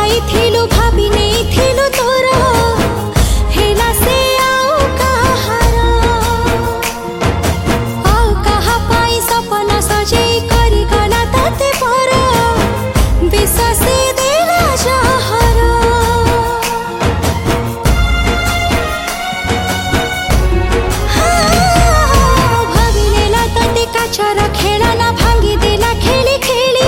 पाइथिलु भाभी नेइथिलु तोर हेला से आउ कहार आउ कहा पाई सपना सजेई करी गला ताते पर विश्वास देला जहर भाभी नेला ताते काचर खेला ना भांगी देला खेली खेली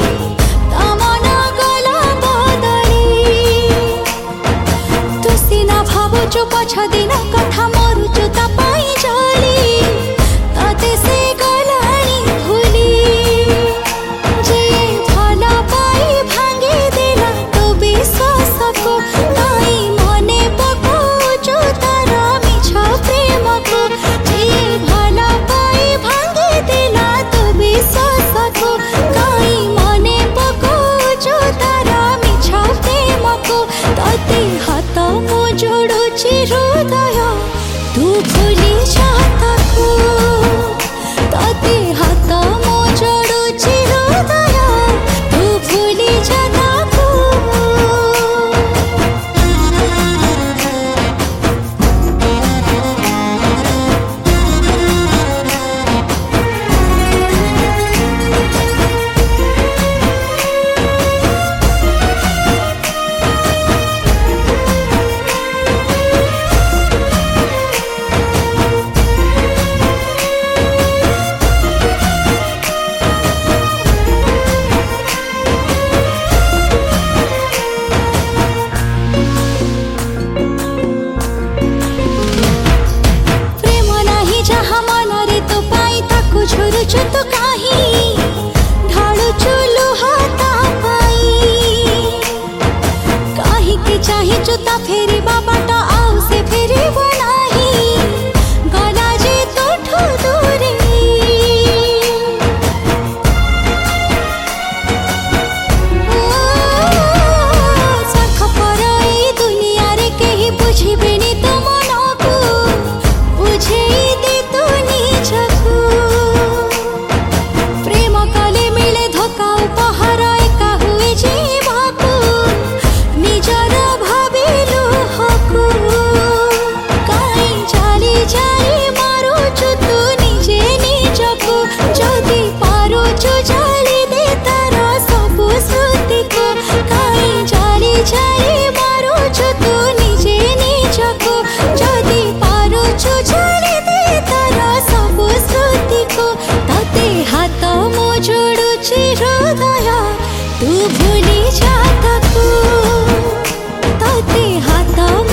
जो पछ दिन कथा मरुचु ता पाई जली ताते से गलानी भूली जे भला पाई भांगे देला तो विश्वास को ताई मने पकोचु तार मिछ प्रेम को जे भला पाई भांगे देला तो विश्वास को ताई मने पकोचु तार मिछ प्रेम को ताते हाथ मो जोड़ो हृदय तू भूली जाताकू ताते हाथ मो जोड़ुची हृदय तू भूली जाताकू झुरुचु तो काही ढाळुचु लुहाता पाई काही के चाहे जुता फेरी बाबाटा आउ से फेरी बनाही गला जे तोठु दूरी सख पर ई दुनिया रे केही बुझिबेनी तो मनकु बुझेई दे तू निजकु हृदय तू भूली जाताकू ताते हाथ